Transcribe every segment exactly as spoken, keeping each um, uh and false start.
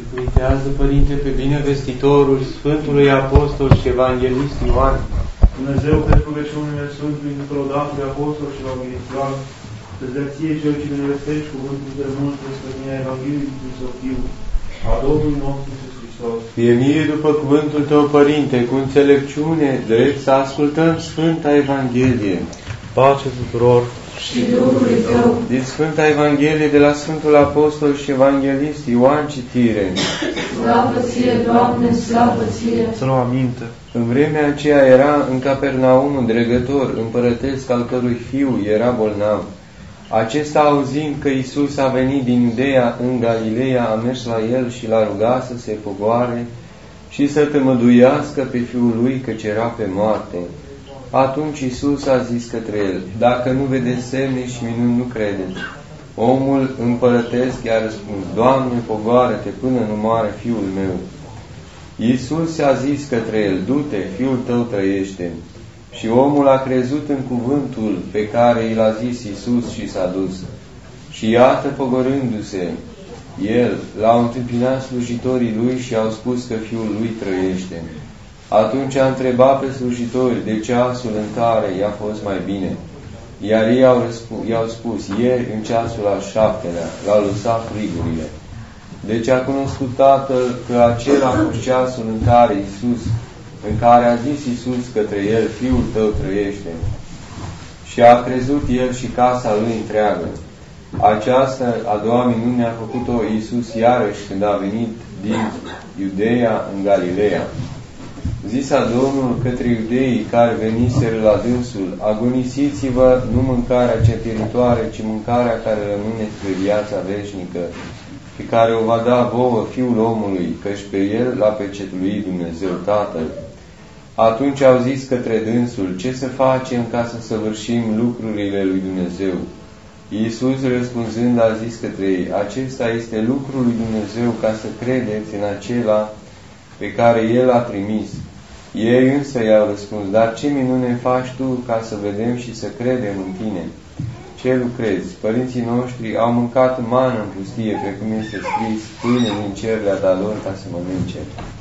Uitează, Părinte, pe binevestitorul Sfântului Apostol și Evanghelist Ioan. Dumnezeu, pentru rugăciunile Sfântului Nicolodacului Apostol și Evanghelist Ioan, să-ți dea ție cel ce binevestești cuvântul de mult despre mine Evangheliei din Sofiu, a Domnului nostru Iisus Hristos. Fie mie după cuvântul Tău, Părinte, cu înțelepciune, drept să ascultăm Sfânta Evanghelie. Pace tuturor! Și Duhului Tău. Din Sfânta Evanghelie de la Sfântul Apostol și Evanghelist Ioan, citire. Slavă ție, Doamne, slavă ție! Să luăm aminte. În vremea aceea era în Capernaum un dregător împărătesc, al cărui fiu era bolnav. Acesta, auzind că Iisus a venit din Iudeea în Galileea, a mers la el și l-a rugat să se pogoare și să tămăduiască pe fiul lui, căci era pe moarte. Atunci Iisus a zis către el: dacă nu vedeți semne și minuni, nu credeți. Omul împărătesc i-a răspuns: Doamne, pogoară-te până nu moare fiul meu. Iisus a zis către el: du-te, fiul tău trăiește. Și omul a crezut în cuvântul pe care i l-a zis Iisus și s-a dus. Și iată, pogorându-se, el l-au întâmpinat slujitorii lui și au spus că fiul lui trăiește. Atunci a întrebat pe slujitori de ceasul în care i-a fost mai bine. Iar ei i-au, i-au spus: ieri, în ceasul al șaptelea, l-au lăsat frigurile. Deci a cunoscut Tatăl că acela a fost ceasul în care Iisus, în care a zis Iisus către el: fiul tău trăiește. Și a crezut el și casa lui întreagă. Aceasta a doua minune a făcut-o Iisus iarăși când a venit din Iudeea în Galileea. Zisa Domnul către iudeii care veniseră la dânsul: agonisiți-vă nu mâncarea cea pieritoare, ci mâncarea care rămâne spre viața veșnică, pe care o va da vouă Fiul omului, căci pe el l-a pecetuit Dumnezeu Tatăl. Atunci au zis către dânsul: ce să facem ca să săvârșim lucrurile lui Dumnezeu? Iisus răspunzând a zis către ei: acesta este lucrul lui Dumnezeu, ca să credeți în acela pe care El a trimis. Ei însă i-au răspuns: dar ce minune faci tu ca să vedem și să credem în tine? Ce lucrezi? Părinții noștri au mâncat mană în pustie, precum este scris: pâine din cer le-a dat lor ca să mănânce.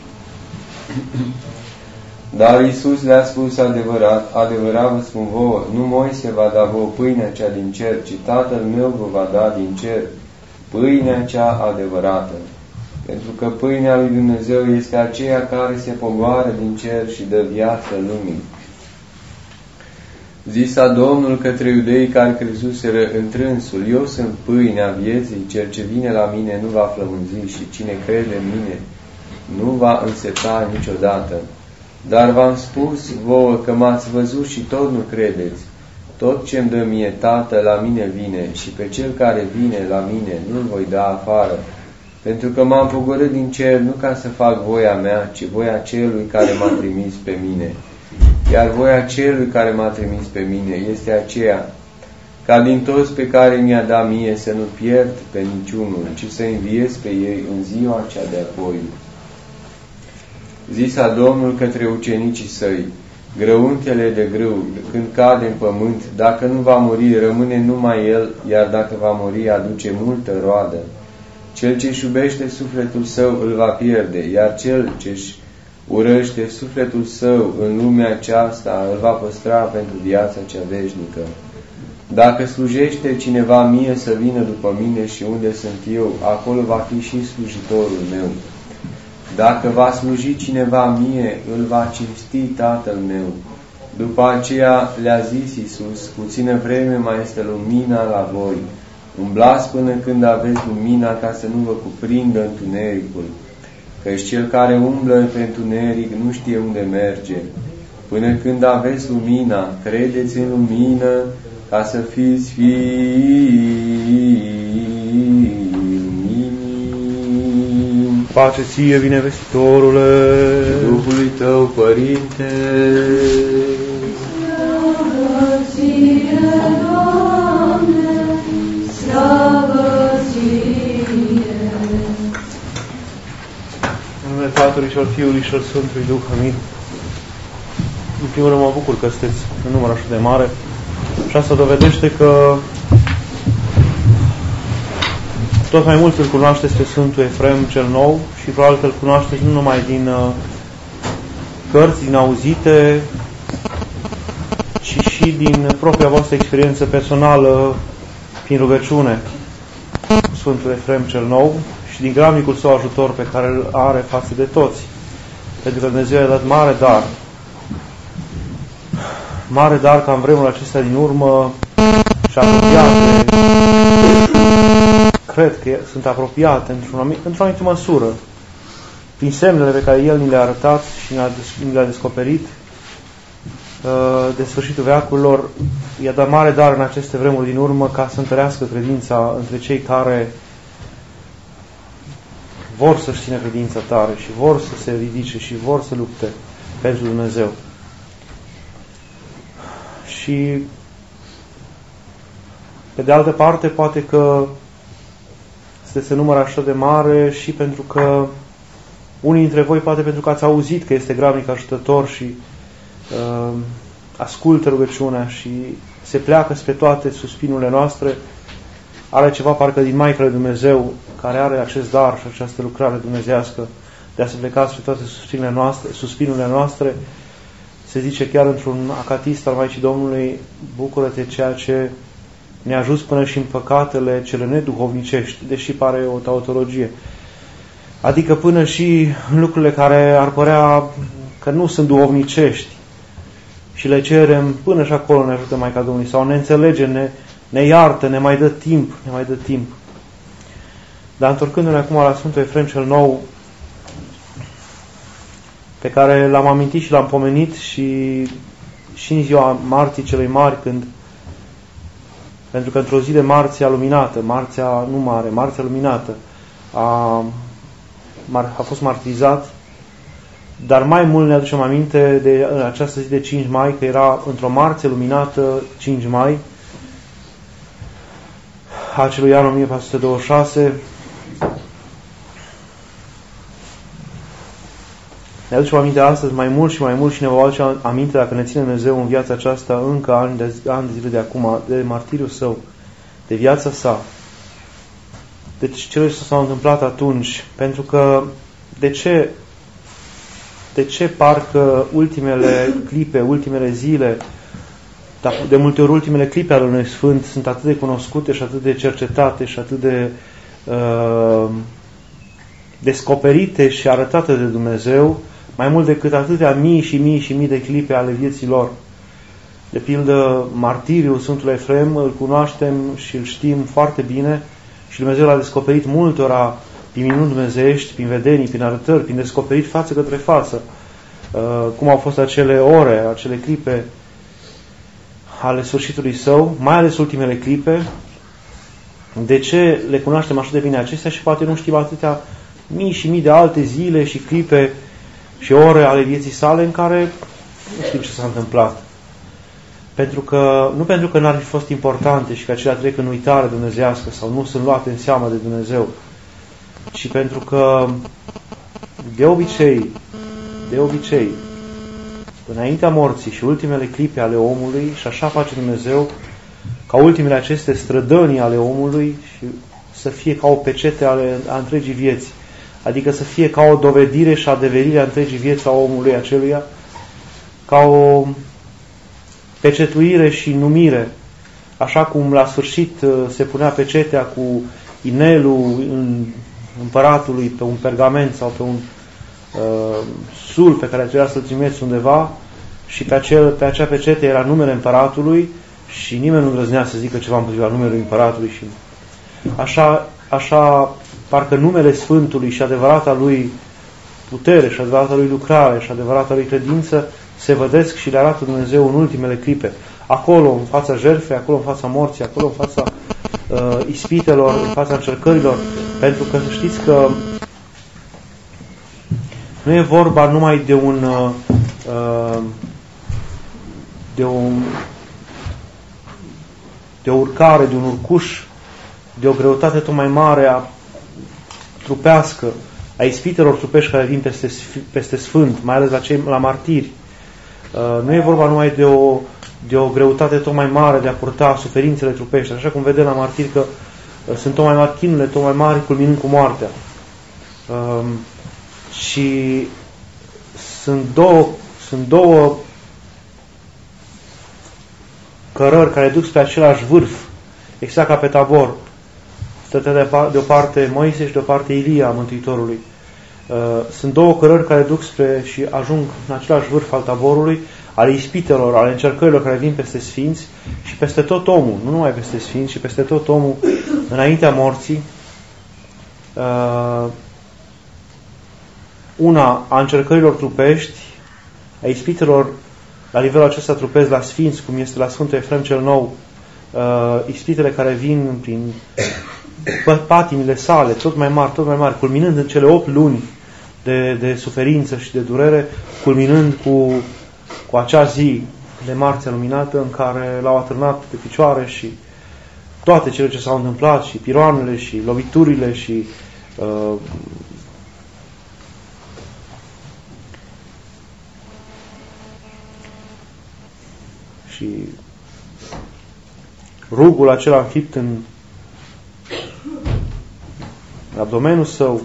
Dar Iisus le-a spus: adevărat, adevărat vă spun vouă, nu Moise va da vouă pâinea cea din cer, ci Tatăl meu vă va da din cer pâinea cea adevărată. Pentru că pâinea lui Dumnezeu este aceea care se pogoară din cer și dă viață lumii. Zisa Domnul către iudei care crezuseră întrânsul: eu sunt pâinea vieții, cel ce vine la mine nu va flămânzi și cine crede în mine nu va înseta niciodată. Dar v-am spus vouă că m-ați văzut și tot nu credeți. Tot ce-mi dă mie Tatăl la mine vine și pe cel care vine la mine nu-l voi da afară. Pentru că m-am pogorât din cer nu ca să fac voia mea, ci voia celui care m-a trimis pe mine. Iar voia celui care m-a trimis pe mine este aceea, ca din toți pe care mi-a dat mie să nu pierd pe niciunul, ci să înviez pe ei în ziua cea de-apoi. Zisa Domnul către ucenicii săi: grăuntele de grâu, când cade în pământ, dacă nu va muri, rămâne numai el, iar dacă va muri, aduce multă roadă. Cel ce-și iubește sufletul său îl va pierde, iar cel ce-și urăște sufletul său în lumea aceasta îl va păstra pentru viața cea veșnică. Dacă slujește cineva mie, să vină după mine și unde sunt eu, acolo va fi și slujitorul meu. Dacă va sluji cineva mie, îl va cinsti Tatăl meu. După aceea le-a zis Iisus: puțină vreme mai este lumina la voi. Umblați până când aveți lumina, ca să nu vă cuprindă întunericul. Căci cel care umblă pe întuneric nu știe unde merge. Până când aveți lumina, credeți în lumină, ca să fiți fii luminii. Pace ție, binevestitorule, și Duhului tău, Părinte. Slavă ție, Doamne, slavă ție. În numele Tatălui și al Fiului și al Sfântului Duh, amin. În primul rând mă bucur că sunteți în număr așa de mare și asta dovedește că tot mai mult îl cunoașteți pe Sfântul Efrem cel Nou și probabil că îl cunoașteți nu numai din uh, cărți, din auzite, ci și din propria voastră experiență personală prin rugăciune. Sfântul Efrem cel Nou și din gramnicul său ajutor pe care îl are față de toți. Pentru că Dumnezeu i-a dat mare dar. Mare dar ca în vremurile acestea din urmă și apropiate, cred că sunt apropiate într-o într-o anumită măsură, prin semnele pe care El ni le-a arătat și ni le-a descoperit de sfârșitul veacurilor, i-a dat mare dar în aceste vremuri din urmă ca să întărească credința între cei care vor să-și țină credința tare și vor să se ridice și vor să lupte pentru Dumnezeu. Și pe de altă parte, poate că este număr așa de mare și pentru că unii dintre voi, poate pentru că ați auzit că este grabnic ajutător și uh, ascultă rugăciunea și se pleacă spre toate suspinurile noastre, are ceva parcă din Maica lui Dumnezeu, care are acest dar și această lucrare dumnezeiască de a se pleca spre toate suspinurile noastre, suspinurile noastre. Se zice chiar într-un acatist al Maicii Domnului: bucură-te ceea ce ne-a ajuns până și în păcatele cele neduhovnicești, deși pare o tautologie. Adică până și în lucrurile care ar părea că nu sunt duhovnicești și le cerem, până și acolo ne ajută Maica Domnului, sau ne înțelege, ne, ne iartă, ne mai dă timp, ne mai dă timp. Dar întorcându-ne acum la Sfântul Efrem cel Nou, pe care l-am amintit și l-am pomenit și, și în ziua marții celei mari, când, pentru că într-o zi de marțea luminată, marțea nu mare, marțea luminată, a, a fost martirizat, dar mai mult ne aducem aminte de această zi de cinci mai, că era într-o marțe luminată, cinci mai, a acelui an o mie patru sute douăzeci și șase. Ne aducem aminte astăzi mai mult și mai mult și ne va aduce aminte, dacă ne ține Dumnezeu în viața aceasta încă ani de, ani de zile de acum, de martiriul său, de viața sa. Deci cele ce s-au întâmplat atunci, pentru că de ce, de ce parcă ultimele clipe, ultimele zile, dar de multe ori ultimele clipe ale unui Sfânt sunt atât de cunoscute și atât de cercetate și atât de uh, descoperite și arătate de Dumnezeu, mai mult decât atâtea mii și mii și mii de clipe ale vieții lor. De pildă, martiriul Sfântului Efrem îl cunoaștem și îl știm foarte bine și Dumnezeu l-a descoperit multora prin minuni dumnezeiești, prin vedenii, prin arătări, prin descoperit față către față. Cum au fost acele ore, acele clipe ale sfârșitului său, mai ales ultimele clipe. De ce le cunoaștem așa de bine acestea și poate nu știm atâtea mii și mii de alte zile și clipe și ore ale vieții sale în care nu știm ce s-a întâmplat. Pentru că, nu pentru că n-ar fi fost importante și că acelea trec în uitare dumnezeiască sau nu sunt luate în seamă de Dumnezeu, ci pentru că de obicei, de obicei, înaintea morții și ultimele clipe ale omului, și așa face Dumnezeu, ca ultimele aceste strădănii ale omului și să fie ca o pecete ale, a întregii vieți. Adică să fie ca o dovedire și adeverire a întregii vieți a omului aceluia, ca o pecetuire și numire, așa cum la sfârșit se punea pecetea cu inelul împăratului pe un pergament sau pe un uh, sul pe care trebuia să-l trimiți undeva și pe, acel, pe acea pecete era numele împăratului și nimeni nu îndrăznea să zică ceva împotriva numelui împăratului. Și așa, așa parcă numele Sfântului și adevărata lui putere și adevărata lui lucrare și adevărata lui credință se vădesc și le arată Dumnezeu în ultimele clipe. Acolo, în fața jertfei, acolo, în fața morții, acolo, în fața uh, ispitelor, în fața încercărilor. Pentru că știți că nu e vorba numai de un uh, de un de o urcare, de un urcuș, de o greutate tot mai mare a trupească, a ispitelor trupești care vin peste, peste Sfânt, mai ales la, cei, la martiri. Uh, nu e vorba numai de o, de o greutate tot mai mare de a purta suferințele trupești, așa cum vedem la martiri că sunt tot mai mari chinurile, tot mai mari, culminând cu moartea. Um, și sunt două, sunt două cărări care duc spre același vârf, exact ca pe Tabor. Stătea de, de o parte Moise și de o parte Ilia, Mântuitorului. Uh, sunt două cărări care duc spre și ajung în același vârf al Taborului, ale ispitelor, ale încercărilor care vin peste sfinți și peste tot omul, nu numai peste sfinți, ci peste tot omul înaintea morții. Uh, una a încercărilor trupești, a ispitelor la nivelul acesta trupesc la sfinți, cum este la Sfântul Efrem cel Nou, uh, ispitele care vin prin patimile sale, tot mai mari, tot mai mari, culminând în cele opt luni de, de suferință și de durere, culminând cu, cu acea zi de marțea luminată în care l-au atârnat pe picioare și toate cele ce s-au întâmplat, și piroanele, și loviturile, și uh, și rugul acela înfipt în abdomenul său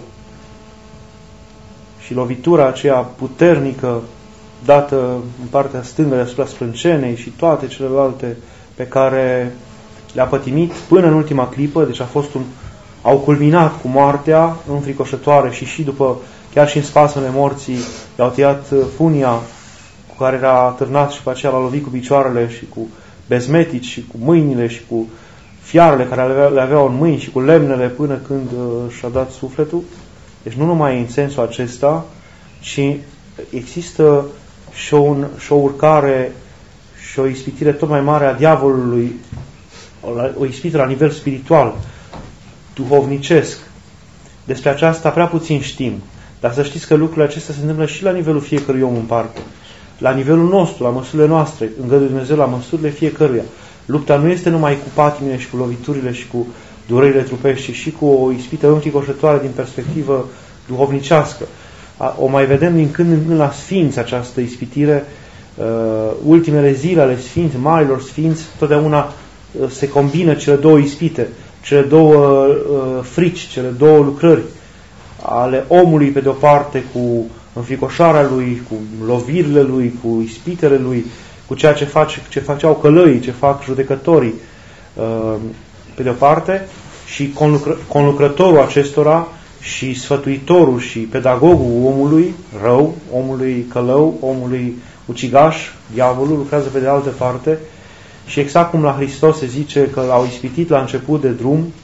și lovitura aceea puternică dată în partea stângă deasupra sprâncenei și toate celelalte pe care le-a pătimit până în ultima clipă, deci a fost un, au culminat cu moartea înfricoșătoare și și după, chiar și în spasmele morții, i-au tăiat funia cu care era atârnat și pe aceea l-a lovit cu picioarele și cu bezmetici și cu mâinile și cu fiarele care le aveau în mâini și cu lemnele până când uh, și-a dat sufletul. Deci nu numai în sensul acesta, ci există și o, un, și o urcare și o ispitire tot mai mare a diavolului, o ispitire la nivel spiritual, duhovnicesc. Despre aceasta prea puțin știm, dar să știți că lucrurile acestea se întâmplă și la nivelul fiecărui om în parte. La nivelul nostru, la măsurile noastre, îngăduie Dumnezeu la măsurile fiecăruia. Lupta nu este numai cu patimile și cu loviturile și cu durerile trupești, ci și cu o ispită înfricoșătoare din perspectivă duhovnicească. O mai vedem din când în când la sfinți această ispitire. Uh, ultimele zile ale sfinți, marilor sfinți, totdeauna uh, se combină cele două ispite, cele două uh, frici, cele două lucrări ale omului pe de o parte cu înfricoșarea lui, cu lovirile lui, cu ispitele lui, cu ceea ce, face, ce făceau călăii, ce fac judecătorii uh, pe de o parte, și conlucră, conlucrătorul acestora și sfătuitorul și pedagogul omului rău, omului călău, omului ucigaș, diavolul, lucrează pe de altă parte. Și exact cum la Hristos se zice că l-au ispitit la început de drum,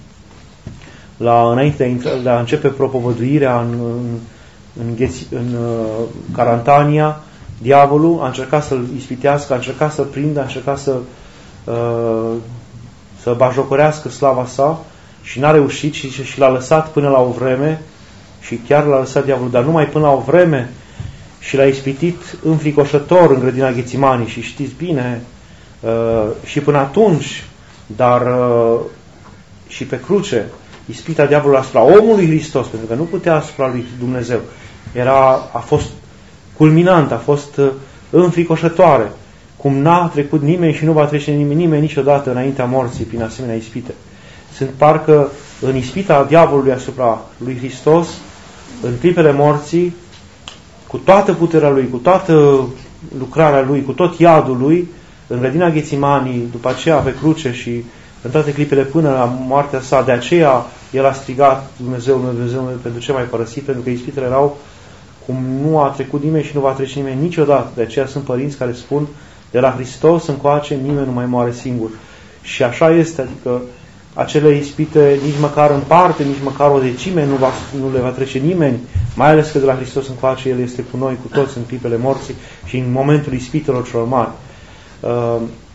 la, înainte de a începe propovăduirea în, în, în, Gheți, în uh, Carantania, diavolul a încercat să-l ispitească, a încercat să-l prindă, a încercat să, uh, să bajocorească slava sa și n-a reușit și, și l-a lăsat până la o vreme și chiar l-a lăsat diavolul, dar numai până la o vreme și l-a ispitit înfricoșător în grădina Ghețimanii și știți bine, uh, și până atunci, dar uh, și pe cruce, ispita diavolului asupra omului Hristos, pentru că nu putea asupra lui Dumnezeu. Era, a fost culminant, a fost uh, înfricoșătoare, cum n-a trecut nimeni și nu va trece nimeni, nimeni niciodată înaintea morții prin asemenea ispite. Sunt parcă în ispita diavolului asupra lui Hristos, în clipele morții, cu toată puterea lui, cu toată lucrarea lui, cu tot iadul lui, în grădina Ghețimanii, după aceea pe cruce și în toate clipele până la moartea sa. De aceea el a strigat: Dumnezeu meu, Dumnezeu meu, pentru ce m-ai părăsit? Pentru că ispitele erau cum nu a trecut nimeni și nu va trece nimeni niciodată. De aceea sunt părinți care spun: de la Hristos încoace nimeni nu mai moare singur. Și așa este, adică acele ispite nici măcar în parte, nici măcar o decime nu, va, nu le va trece nimeni, mai ales că de la Hristos încoace El este cu noi, cu toți în clipele morții și în momentul ispitelor celor mari. Uh,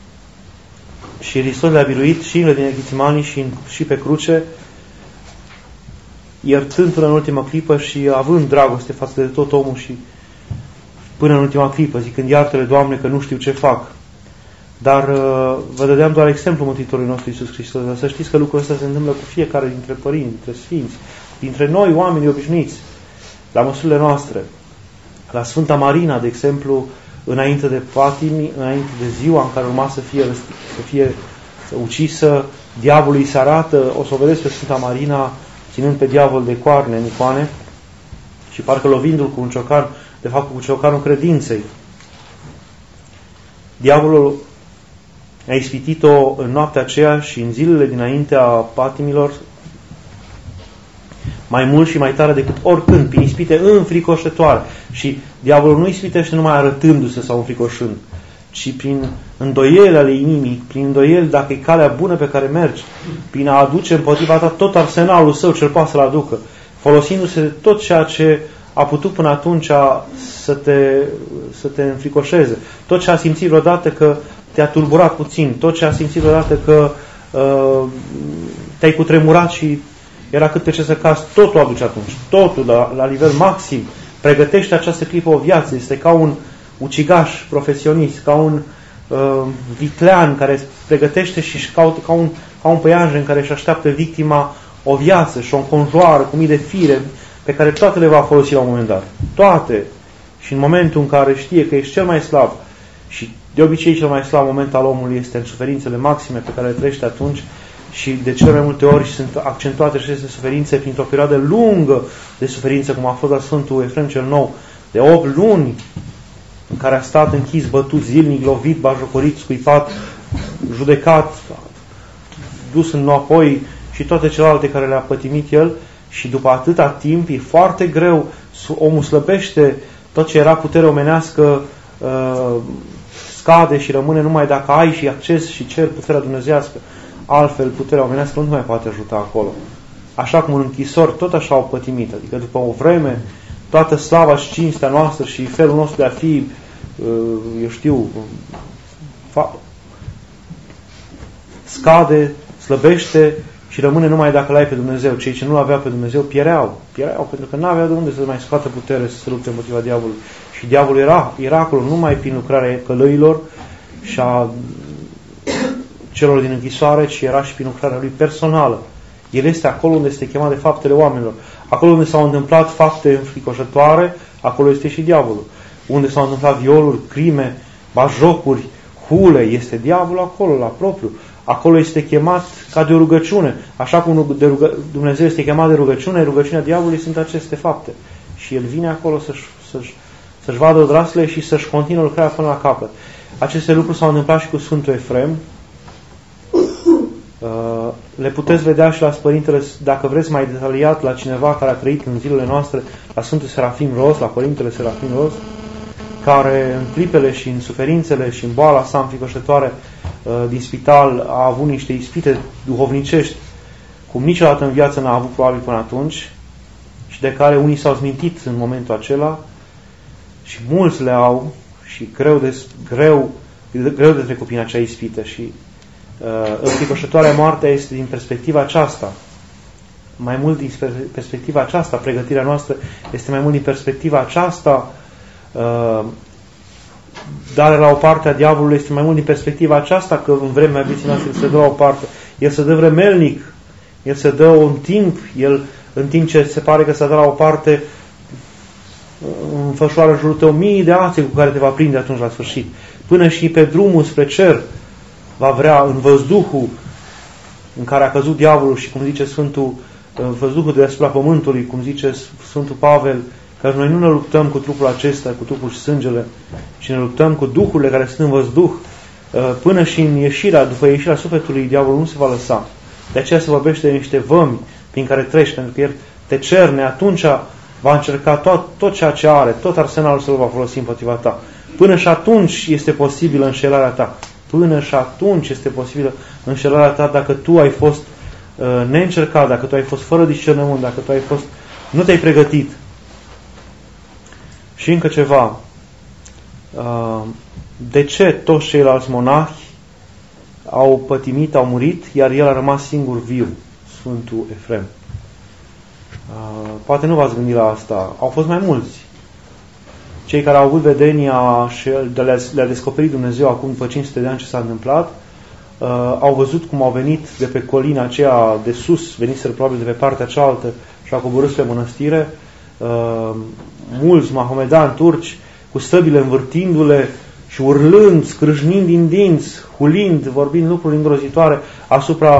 și Hristos le-a biruit și în grădina Ghețimanii și, și pe cruce, iertând până în ultima clipă și având dragoste față de tot omul și până în ultima clipă, zicând: iartă-le, Doamne, că nu știu ce fac. Dar uh, vă dădeam doar exemplul Mântuitorului nostru Iisus Hristos. Dar să știți că lucrul ăsta se întâmplă cu fiecare dintre părinți, dintre sfinți, dintre noi, oamenii obișnuiți, la măsurile noastre. La Sfânta Marina, de exemplu, înainte de patimi, înainte de ziua în care urma să fie, să fie ucisă, diavolului se arată, o să o vedeți pe Sfânta Marina, ținând pe diavol de coarne în icoane și parcă lovindu-l cu un ciocan, de fapt cu ciocanul credinței. Diavolul a ispitit-o în noaptea aceea și în zilele dinaintea patimilor mai mult și mai tare decât oricând, prin ispite înfricoșătoare. Și diavolul nu ispitește numai arătându-se sau înfricoșând, ci prin îndoieli ale inimii, prin îndoieli dacă e calea bună pe care mergi, prin a aduce împotriva ta tot arsenalul său ce-l poate să-l aducă, folosindu-se de tot ceea ce a putut până atunci să te, să te înfricoșeze, tot ce a simțit vreodată că te-a tulburat puțin, tot ce a simțit vreodată că uh, te-ai cutremurat și era cât pe ce să cazi, totul aduce atunci, totul la, la nivel maxim. Pregătește această clipă o viață, este ca un ucigaș profesionist, ca un uh, viclean care pregătește și își caută, ca un, ca un păianjen care își așteaptă victima o viață și o înconjoară cu mii de fire pe care toate le va folosi la un moment dat. Toate. Și în momentul în care știe că ești cel mai slab și de obicei cel mai slab moment al omului este în suferințele maxime pe care le trăiește atunci și de cele mai multe ori sunt accentuate aceste suferințe printr-o perioadă lungă de suferință, cum a fost la Sfântul Efrem cel Nou, de opt luni în care a stat închis, bătut zilnic, lovit, bajocorit, scuipat, judecat, dus înapoi și toate celelalte care le-a pătimit el. Și după atâta timp e foarte greu, omul slăbește, tot ce era putere omenească uh, scade și rămâne numai dacă ai și acces și cer puterea dumnezeiască. Altfel, puterea omenească nu mai poate ajuta acolo. Așa cum în închisori, tot așa au pătimit. Adică după o vreme, toată slava și cinstea noastră și felul nostru de a fi, uh, eu știu, fa- scade, slăbește și rămâne numai dacă l-ai pe Dumnezeu. Cei ce nu l-aveau pe Dumnezeu piereau. Piereau pentru că n-aveau de unde să mai scoată putere să se lupte împotriva diavolului. Și diavolul era, era acolo numai prin lucrarea călăilor și a celor din închisoare, ci era și prin lucrarea lui personală. El este acolo unde este chemat de faptele oamenilor. Acolo unde s-au întâmplat fapte înfricoșătoare, acolo este și diavolul. Unde s-au întâmplat violuri, crime, bajocuri, hule, este diavolul acolo, la propriu. Acolo este chemat ca de o rugăciune. Așa cum de rugă, Dumnezeu este chemat de rugăciune, rugăciunea diavolului sunt aceste fapte. Și el vine acolo să-și, să-și, să-și vadă odraslele și să-și continue lucrarea până la capăt. Aceste lucruri s-au întâmplat și cu Sfântul Efrem. Le puteți vedea și la Părintele, dacă vreți mai detaliat, la cineva care a trăit în zilele noastre, la Sfântul Serafim Ros, la Părintele Serafim Ros, care în clipele și în suferințele și în boala sa înfricoșătoare din spital a avut niște ispite duhovnicești cum niciodată în viață n-a avut probabil până atunci și de care unii s-au zmintit în momentul acela și mulți le au și greu de, greu, greu de trecut prin acea ispită și uh, înfricoșătoarea moartea este din perspectiva aceasta, mai mult din perspectiva aceasta, pregătirea noastră este mai mult din perspectiva aceasta, uh, dar la o parte a diavolului este mai mult din perspectiva aceasta că în vremea vieții noastre el se dă la o parte. El se dă vremelnic, el se dă un timp, el în timp ce se pare că se dă la o parte înfășoară în jurul tău mii de ațe cu care te va prinde atunci la sfârșit. Până și pe drumul spre cer va vrea în văzduhul în care a căzut diavolul și cum zice Sfântul, în văzduhul de deasupra pământului, cum zice Sfântul Pavel, că noi nu ne luptăm cu trupul acesta, cu trupul și sângele, ci ne luptăm cu duhurile care sunt în văzduh. Până și în ieșirea, după ieșirea sufletului, diavolul nu se va lăsa. De aceea se vorbește de niște vămi prin care treci, pentru că el te cerne, atunci va încerca tot, tot ceea ce are, tot arsenalul să-l va folosi împotriva ta. Până și atunci este posibilă înșelarea ta. Până și atunci este posibilă înșelarea ta dacă tu ai fost uh, neîncercat, dacă tu ai fost fără discernământ, dacă tu ai fost, nu te-ai pregătit. Și încă ceva. Uh, de ce toți ceilalți monahi au pătimit, au murit, iar el a rămas singur viu, Sfântul Efrem? Uh, poate nu v-ați gândit la asta. Au fost mai mulți. Cei care au avut vedenia și le-a descoperit Dumnezeu acum după cinci sute de ani ce s-a întâmplat, uh, au văzut cum au venit de pe colina aceea de sus, veniseră probabil de pe partea cealaltă și au coborât spre mănăstire, uh, mulți mahomedani turci cu săbile învârtindu-le și urlând, scrâșnind din dinți, hulind, vorbind lucruri îngrozitoare asupra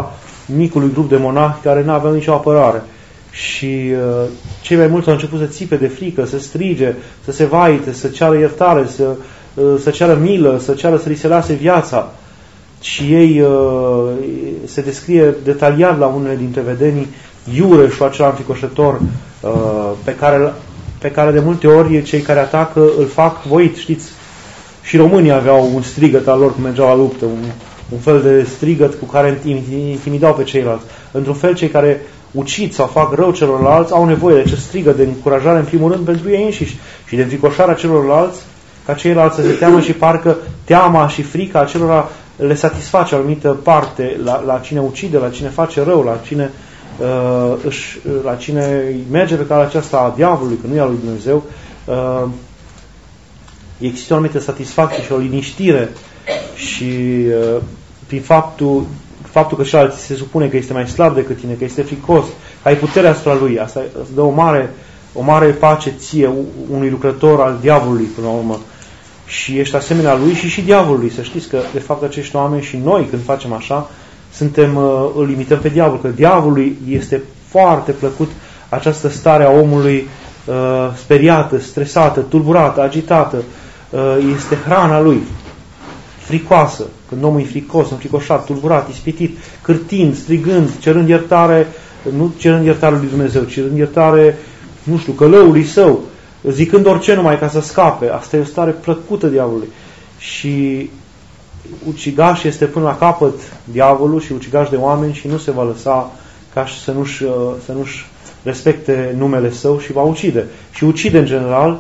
micului grup de monahi care nu aveau nicio apărare. Și uh, cei mai mulți au început să țipe de frică, să strige, să se vaite, să ceară iertare, să, uh, să ceară milă, să ceară să li se lase viața. Și ei uh, se descrie detaliat la unele dintre vedenii Iureșul acela înfricoșător uh, pe, care, pe care de multe ori cei care atacă îl fac voit. Știți, și românii aveau un strigăt al lor când mergeau la luptă, un, un fel de strigăt cu care intimidau pe ceilalți. Într-un fel, cei care ucid sau fac rău celorlalți au nevoie de acest strigăt de încurajare în primul rând pentru ei înșiși și de înfricoșarea celorlalți, ca ceilalți să se teamă și parcă teama și frica acelora le satisface o anumită parte la, la cine ucide, la cine face rău, la cine, uh, își, la cine merge pe calea aceasta a diavolului, că nu e a lui Dumnezeu. Uh, există o anumită satisfacție și o liniștire și uh, prin faptul faptul că celălalt se supune că este mai slab decât tine, că este fricos, că ai puterea asupra lui, asta îți dă o mare, o mare pace ție, unui lucrător al diavolului până la urmă. Și ești asemenea lui și și diavolului. Să știți că, de fapt, acești oameni și noi, când facem așa, suntem, îl imităm pe diavol, că diavolului este foarte plăcut această stare a omului uh, speriată, stresată, tulburată, agitată. Uh, este hrana lui. Fricoasă, când omul e fricos, înfricoșat, tulburat, ispitit, cârtind, strigând, cerând iertare, nu cerând iertare lui Dumnezeu, cerând iertare, nu știu, călăului său, zicând orice numai ca să scape. Asta e o stare plăcută diavolului. Și ucigaș este până la capăt diavolul și ucigaș de oameni și nu se va lăsa ca să nu-și, să nu-și respecte numele său și va ucide. Și ucide în general.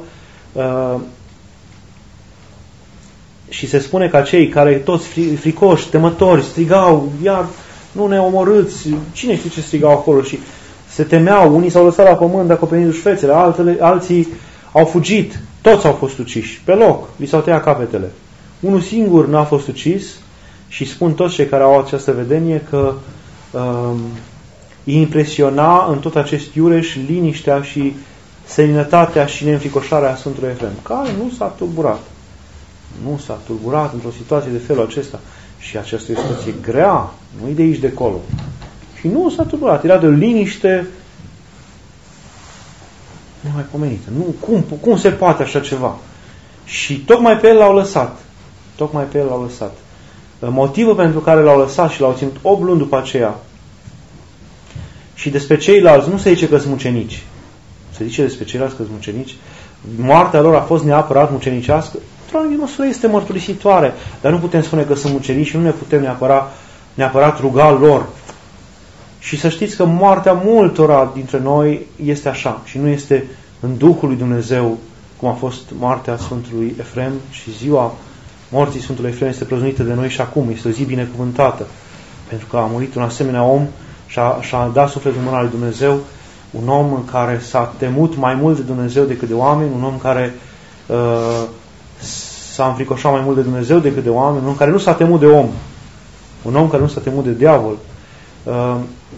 Și se spune că cei care toți fricoși, temători, strigau, iar nu ne omorâți, cine știe ce strigau acolo și se temeau, unii s-au lăsat la pământ acopenindu-și fețele, altele, alții au fugit, toți au fost uciși, pe loc, li s-au tăiat capetele. Unul singur n-a fost ucis și spun toți cei care au această vedenie că um, îi impresiona în tot acest Iureș liniștea și seninătatea și neînfricoșarea Sfântului Efrem, care nu s-a tulburat. Nu s-a tulburat într-o situație de felul acesta. Și aceasta e o situație grea, nu e de aici de acolo. Și nu s-a tulburat. Era de o liniște nemaipomenită. Nu, cum, cum se poate așa ceva? Și tocmai pe el l-au lăsat. Tocmai pe el l-au lăsat. Motivul pentru care l-au lăsat și l-au ținut opt luni după aceea. Și despre ceilalți nu se zice că sunt mucenici. Se zice despre ceilalți că sunt mucenici. Moartea lor a fost neapărat mucenicească. Într-o anumită măsură este mărturisitoare, dar nu putem spune că sunt mucenici și nu ne putem neapărat, neapărat ruga lor. Și să știți că moartea multora dintre noi este așa și nu este în Duhul lui Dumnezeu, cum a fost moartea Sfântului Efrem și ziua morții Sfântului Efrem este prăznuită de noi și acum, este o zi binecuvântată, pentru că a murit un asemenea om și a, și-a dat sufletul în mâna lui Dumnezeu, un om în care s-a temut mai mult de Dumnezeu decât de oameni, un om care uh, s-a înfricoșat mai mult de Dumnezeu decât de oameni, un om care nu s-a temut de om, un om care nu s-a temut de diavol. Uh,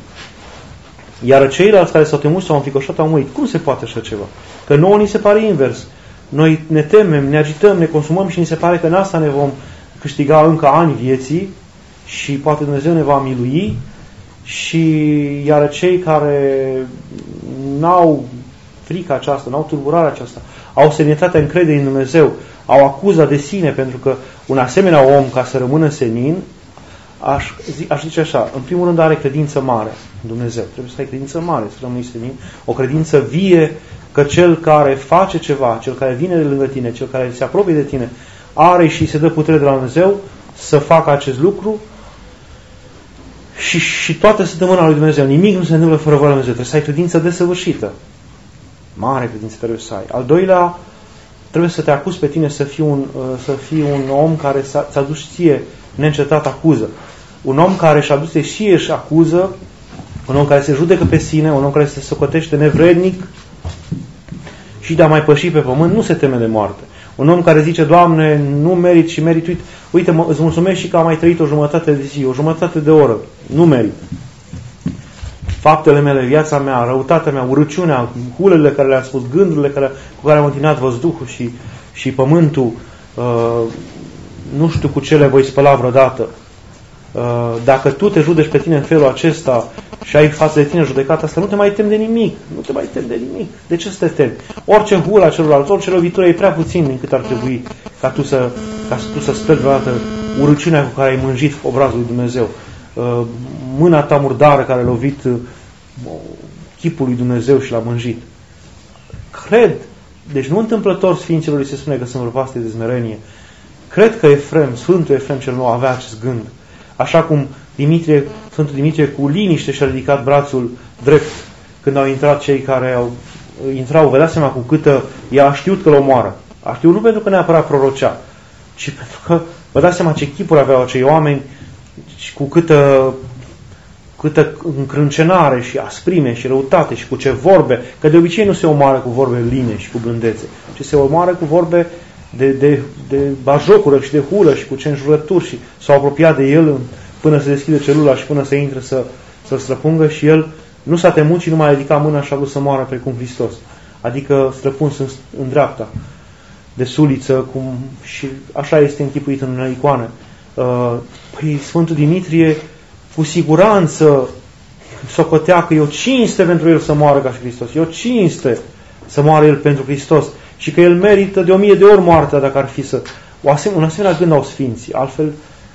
iar ceilalți care s-au temut și s-au înfricoșat au murit. Cum se poate așa ceva? Că nouă ni se pare invers. Noi ne temem, ne agităm, ne consumăm și ni se pare că în asta ne vom câștiga încă ani vieții și poate Dumnezeu ne va milui. Și iar cei care n-au frica aceasta, n-au tulburarea aceasta, au seninătatea încrederii în Dumnezeu, au acuza de sine, pentru că un asemenea om, ca să rămână senin, aș, aș zice așa, în primul rând are credință mare în Dumnezeu. Trebuie să ai credință mare, să rămâi senin, o credință vie că cel care face ceva, cel care vine de lângă tine, cel care se apropie de tine, are și se dă putere de la Dumnezeu să facă acest lucru. Și, și toate sunt în mâna lui Dumnezeu. Nimic nu se întâmplă fără voia lui Dumnezeu. Trebuie să ai credință desăvârșită. Mare credință trebuie să ai. Al doilea, trebuie să te acuzi pe tine să fii un, să fii un om care ți-a dus ție neîncetat acuză. Un om care și-a dus și își acuză, un om care se judecă pe sine, un om care se socotește nevrednic și de a mai păși pe pământ, nu se teme de moarte. Un om care zice, Doamne, nu merit și merit, uite, uite mă, îți mulțumesc și că am mai trăit o jumătate de zi, o jumătate de oră. Nu merit. Faptele mele, viața mea, răutatea mea, urăciunea, hulele care le-am spus, gândurile care, cu care am întinat văzduhul și, și pământul, uh, nu știu cu ce le voi spăla vreodată. Dacă tu te judeci pe tine în felul acesta și ai față de tine judecata asta, nu te mai temi de nimic. Nu te mai temi de nimic. De ce să te temi? Orice hula celorlalți, orice lovitură e prea puțin încât ar trebui ca tu să, ca tu să speri vreodată urăciunea cu care ai mânjit obrazul lui Dumnezeu. Mâna ta murdară care a lovit chipul lui Dumnezeu și l-a mânjit. Cred, deci nu întâmplător Sfinților îi se spune că sunt vrăvaste de smerenie. Cred că Efrem, Sfântul Efrem cel Nou avea acest gând. Așa cum Dimitrie, Sfântul Dimitrie cu liniște și-a ridicat brațul drept când au intrat cei care au, intrau, vă dați seama cu câtă ea a știut că l-omoară. A știut nu pentru că neapărat prorocea, ci pentru că vă dați seama ce chipuri aveau acei oameni și cu câtă, câtă încrâncenare și asprime și răutate și cu ce vorbe, că de obicei nu se omoară cu vorbe line și cu blândețe, ci se omoară cu vorbe de, de, de bajocură și de hulă și cu ce înjurături și s-au apropiat de el până să deschide celula și până să intre să, să-l străpungă și el nu s-a temut și nu mai a ridicat mâna și a vrut să moară precum Hristos. Adică străpuns în, în dreapta, de suliță, cum, și așa este închipuit în icoană. Uh, păi Sfântul Dimitrie cu siguranță socotea că e o cinste pentru el să moară ca și Hristos. E o cinste să moară el pentru Hristos. Și că el merită de o mie de ori moartea dacă ar fi să... O asemenea, un asemenea gând au Sfinții. Altfel,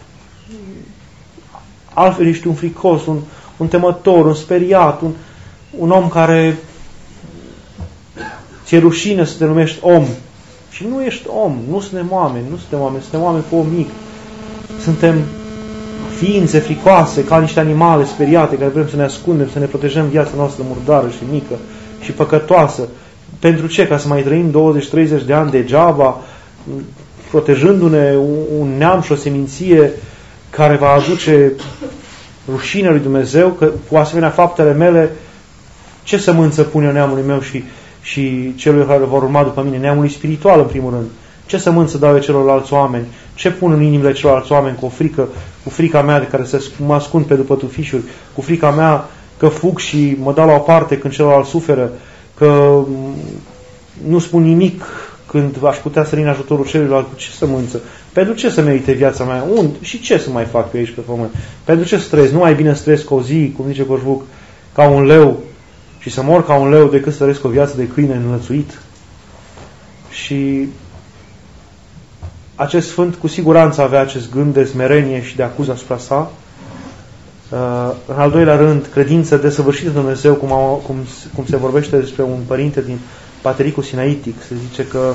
altfel ești un fricos, un, un temător, un speriat, un, un om care ți-e rușine să te numești om. Și nu ești om, nu suntem oameni, nu suntem oameni, suntem oameni cu om mic. Suntem ființe fricoase, ca niște animale speriate, care vrem să ne ascundem, să ne protejăm viața noastră murdară și mică și păcătoasă. Pentru ce? Ca să mai trăim douăzeci treizeci de ani degeaba, protejându-ne un neam și o seminție care va aduce rușinea lui Dumnezeu, că cu asemenea faptele mele, ce sămânță pun eu neamului meu și, și celui care vor urma după mine? Neamului spiritual, în primul rând. Ce sămânță dau eu celorlalți oameni? Ce pun în inimile celorlalți oameni cu o frică, cu frica mea de care să mă ascund pe după tufișuri, cu frica mea că fug și mă dau la o parte când celălalt suferă, că nu spun nimic când aș putea să rin ajutorul celuilalt? Cu ce sămânță? Pentru ce să merite viața mea? Unde? Și ce să mai fac pe aici pe pământ? Pentru ce să trăiesc? Nu mai bine să trăiesc o zi, cum zice Coșbuc, ca un leu și să mor ca un leu decât să trăiesc o viață de câine înlățuit? Și acest sfânt cu siguranță avea acest gând de smerenie și de acuz asupra sa. În al doilea rând, credință desăvârșită de Dumnezeu, cum, au, cum, cum se vorbește despre un părinte din Patericul Sinaitic. Se zice că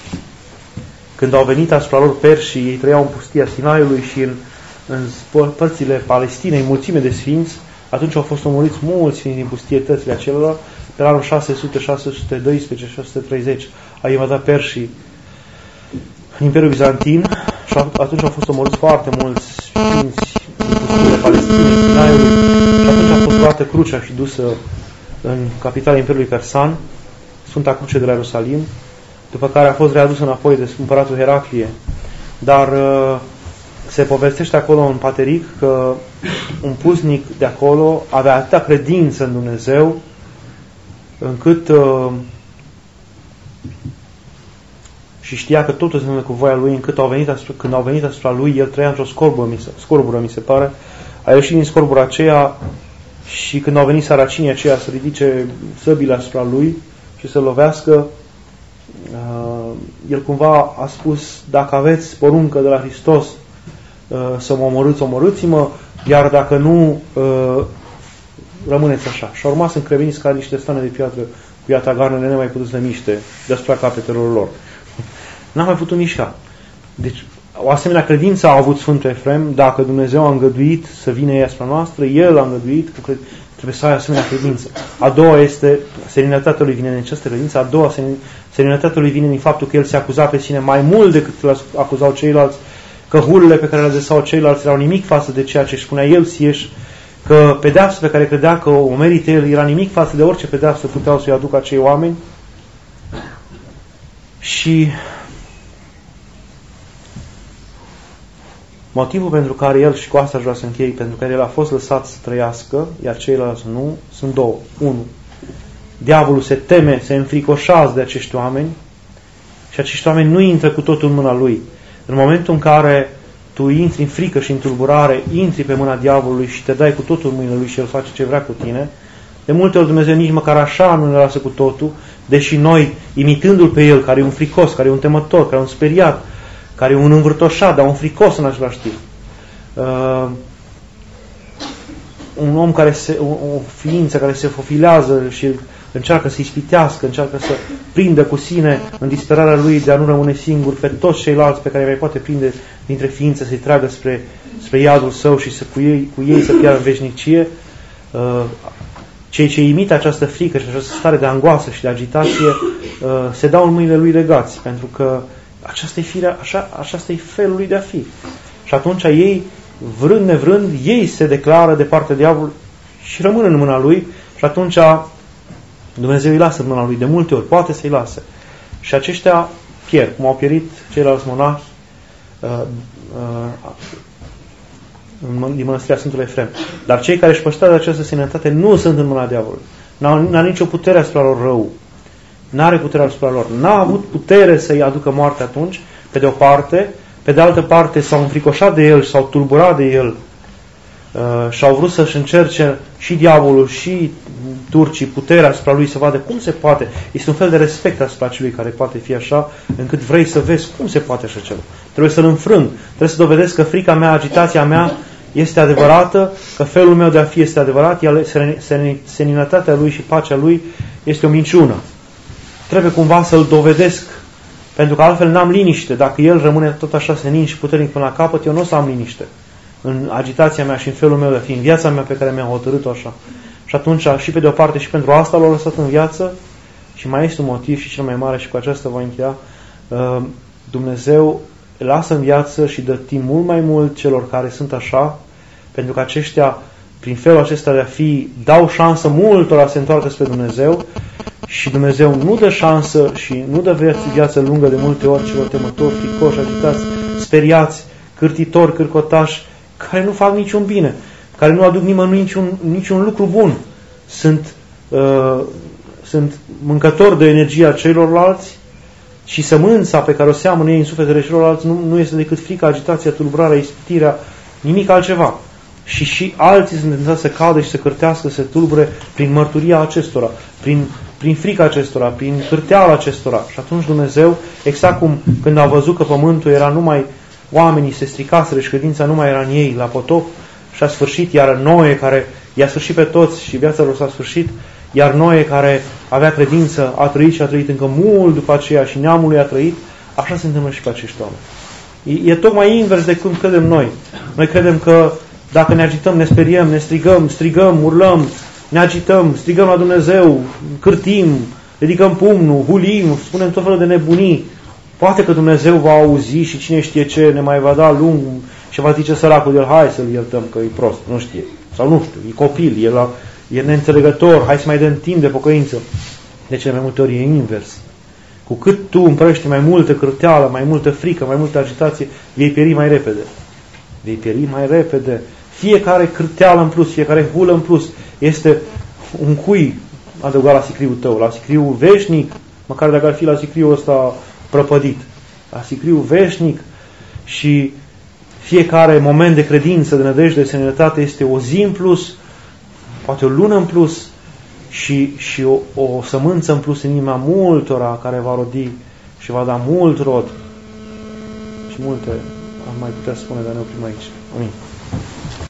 când au venit asupra lor perșii, ei trăiau în pustia Sinaiului și în, în părțile Palestinei, mulțime de sfinți, atunci au fost omoriți mulți sfinți din pustietățile acelora, pe anul șase sute, șase sute doisprezece, șase sute treizeci, a invadat perșii în Imperiul Bizantin și atunci au fost omoriți foarte mulți sfinți din pustiile Palestinei, Sinaiului, și atunci a fost luată crucea și dusă în capitala Imperiului Persan, Sfânta Cruce de la Ierusalim, după care a fost readusă înapoi de împăratul Heraclie. Dar uh, se povestește acolo în Pateric că un pusnic de acolo avea atâta credință în Dumnezeu încât uh, și știa că totul se întâmplă cu voia lui, încât au venit asupra, când au venit asupra lui, el trăia într-o scorbură, mi se, scorbură, mi se pare, a ieșit din scorbura aceea și când au venit saracinii aceia să ridice săbile asupra lui și să lovească, uh, el cumva a spus: dacă aveți poruncă de la Hristos uh, să mă omorâți, omorâți-mă, iar dacă nu, uh, rămâneți așa. Și au rămas încreveniți ca niște stane de piatră cu iataganele nemai putut să miște deasupra capetelor lor. N-a mai putut mișca. Deci, o asemenea credință a avut Sfântul Efrem: dacă Dumnezeu a îngăduit să vină ei asupra noastră, El a îngăduit, că trebuie să ai asemenea credință. A doua este, serenitatea lui vine din această credință, a doua serenitatea lui vine din faptul că el se acuza pe sine mai mult decât îl acuzau ceilalți, că hulele pe care le adresau ceilalți erau nimic față de ceea ce își spunea el sieși, că pedeapsa pe care credea că o merită el era nimic față de orice pedeapsă puteau să-i aducă acei oameni. Și motivul pentru care el, și cu asta aș vrea să închei, pentru care el a fost lăsat să trăiască, iar ceilalți nu, sunt două. Unu, diavolul se teme, se înfricoșează de acești oameni și acești oameni nu intră cu totul în mâna lui. În momentul în care tu intri în frică și în tulburare, intri pe mâna diavolului și te dai cu totul în mâinile lui și el face ce vrea cu tine. De multe ori Dumnezeu nici măcar așa nu ne lasă cu totul, deși noi, imitându-L pe El, care e un fricos, care e un temător, care e un speriat, care e un învârtoșat, dar un fricos în același timp. Uh, un om care se, o, o ființă care se fofilează și încearcă să ispitească, încearcă să prindă cu sine în disperarea lui de a nu rămâne singur pe toți ceilalți pe care mai poate prinde dintre ființe, să-i tragă spre, spre iadul său și să, cu, ei, cu ei să piară în veșnicie. Uh, cei ce imită această frică și această stare de angoasă și de agitație uh, se dau în mâinile lui legați, pentru că aceasta e firea, așa, aceasta e felul lui de a fi. Și atunci ei, vrând nevrând, ei se declară de partea diavolului și rămân în mâna lui și atunci Dumnezeu îi lasă în mâna lui de multe ori, poate să-i lase. Și aceștia pierd, cum au pierit ceilalți monahi uh, uh, din mănăstirea Sfântului Efrem. Dar cei care își păstrează această sănătate nu sunt în mâna diavolului. N-au, n-au nicio putere asupra lor rău. N-are putere asupra lor. N-a avut putere să-i aducă moarte atunci, pe de o parte, pe de altă parte s-au înfricoșat de el, s-au tulburat de el uh, și au vrut să-și încerce și diavolul și turcii puterea asupra lui, să vadă cum se poate. Este un fel de respect asupra celui care poate fi așa, încât vrei să vezi cum se poate așa ceva. Trebuie să-l înfrâng, trebuie să dovedesc că frica mea, agitația mea este adevărată, că felul meu de a fi este adevărat, iar seninătatea lui și pacea lui este o minciună. Trebuie cumva să-l dovedesc, pentru că altfel n-am liniște. Dacă el rămâne tot așa senin și puternic până la capăt, eu nu o să am liniște în agitația mea și în felul meu de a fi, în viața mea pe care mi-am hotărât-o așa. Și atunci, și pe de o parte, și pentru asta l-au lăsat în viață, și mai este un motiv și cel mai mare, și cu aceasta voi încheia, Dumnezeu lasă în viață și dă timp mult mai mult celor care sunt așa, pentru că aceștia, prin felul acesta de a fi, dau șansă multora să se întoarcă spre Dumnezeu și Dumnezeu nu dă șansă și nu dă viață, viață lungă de multe ori celor temători, fricoși, agitați, speriați, cârtitori, cârcotași, care nu fac niciun bine, care nu aduc nimănui niciun, niciun lucru bun. Sunt, uh, sunt mâncători de energia celorlalți și sămânța pe care o seamănă ei în sufletele celorlalți nu, nu este decât frica, agitația, tulburarea, ispitirea, nimic altceva. Și și alții sunt tentați să cadă și să cârtească, să se tulbure prin mărturia acestora, prin, prin frica acestora, prin cârteala acestora. Și atunci Dumnezeu, exact cum când a văzut că pământul era numai, oamenii se stricaseră și credința nu mai era în ei la potop, și a sfârșit, iar Noe, care i-a sfârșit pe toți și viața lor s-a sfârșit, iar Noe, care avea credință, a trăit și a trăit încă mult după aceea și neamul lui a trăit, așa se întâmplă și cu acești oameni. E, e tocmai invers de cum credem noi. Noi credem că dacă ne agităm, ne speriem, ne strigăm, strigăm, urlăm, ne agităm, strigăm la Dumnezeu, cârtim, ridicăm pumnul, hulim, spunem tot felul de nebunii, poate că Dumnezeu va auzi și cine știe ce ne mai va da lung și va zice săracul de el, hai să-l iertăm că e prost, nu știe. Sau nu știu, e copil, e, la, e neînțelegător, hai să mai dăm timp de pocăință. De cele mai multe ori e invers. Cu cât tu împrăști mai multă cârteală, mai multă frică, mai multă agitație, vei pieri mai repede. Vei pieri mai repede. Fiecare cârteală în plus, fiecare hulă în plus este un cui adăugat la sicriul tău, la sicriul veșnic, măcar dacă ar fi la sicriul ăsta prăpădit. La sicriul veșnic și fiecare moment de credință, de nădejde, de seninătate este o zi în plus, poate o lună în plus și, și o, o sămânță în plus în inima multora care va rodi și va da mult rod. Și multe am mai putea spune, dar ne oprim aici. Amin.